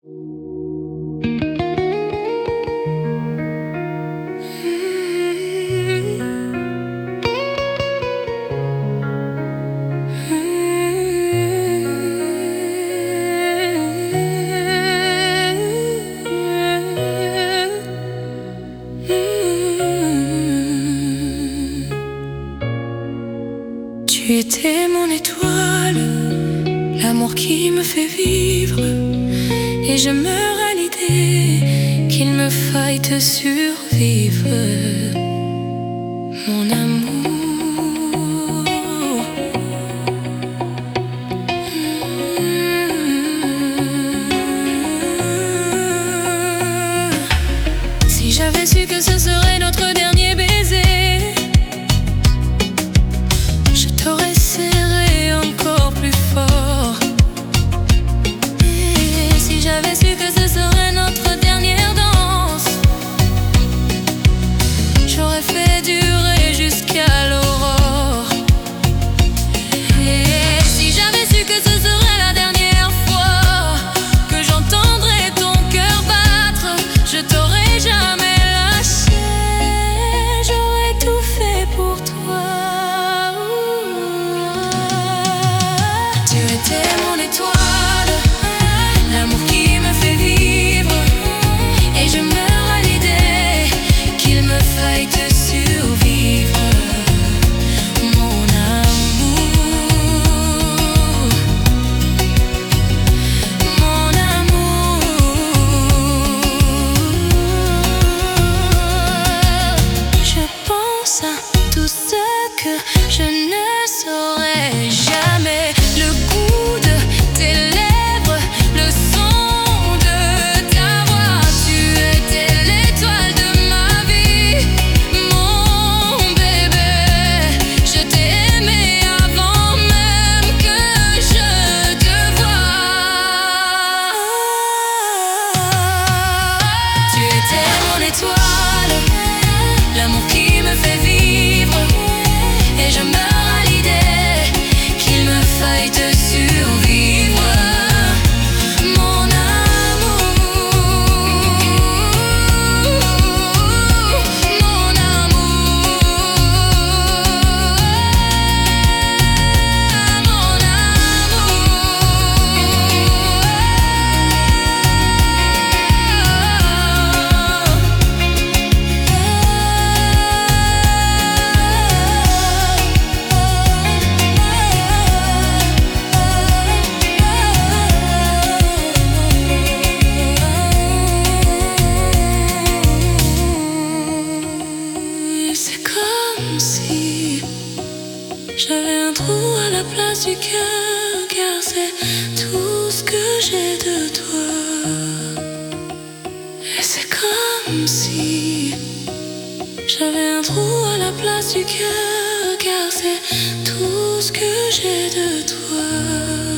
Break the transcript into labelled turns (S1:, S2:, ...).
S1: Tu étais mon étoile, l'amour qui me fait vivre, et je meurs à l'idée qu'il me faille te survivre, mon amour. Si j'avais su que ce serait notre dernier baiser, je t'aurais serré encore plus fort. Et si j'avais su que ce serait notre dernière danse, j'aurais fait durer jusqu'à l'aurore. Et si j'avais su que ce serait la dernière fois que j'entendrais ton cœur battre, je t'aurais jamais lâché. J'aurais tout fait pour toi. Tu étais mon étoile, l'amour qui me fait vivre, et je meurs à l'idée qu'il me faille te survivre, mon amour, mon amour. Je pense à tout ce que je ne saurais jamais. Le goût de tes lèvres, le son de ta voix. Tu étais l'étoile de ma vie, mon bébé. Je t'ai aimé avant même que je te voie. Tu étais mon étoile, l'amour qui me fait vivre, et je meurs à l'idée qu'il me faille te survivre, mon amour, mon amour, mon C'est comme si j'avais un trou à la place du cœur, car c'est tout ce que j'ai de toi. Et c'est comme si j'avais un trou à la place du cœur, car c'est tout ce que j'ai de toi.